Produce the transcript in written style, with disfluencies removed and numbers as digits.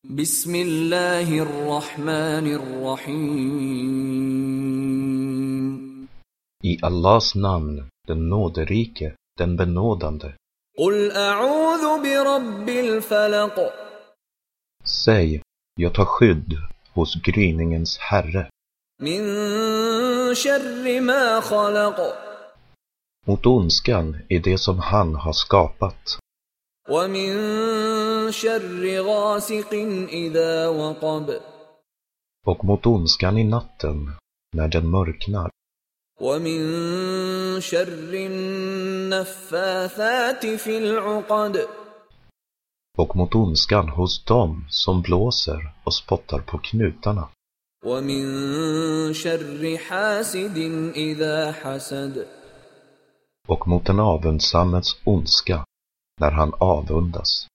Bismillahirrahmanirrahim. I Allahs namn, den nåderike, den benådande. Qul a'udhu bi rabbil falaq. Säg, jag tar skydd hos gryningens herre. Min sharri ma khalaq. Mot ondskan i det som han har skapat. Wa min sharri ghasiqin idha waqab. Och mot ondskan i natten, när den mörknar. Wa min sharri naffathati fil 'uqad. Och mot ondskan hos dem som blåser och spottar på knutarna. Wa min sharri hasidin idha hasad. Och mot den avundsammes ondska, när han avundas.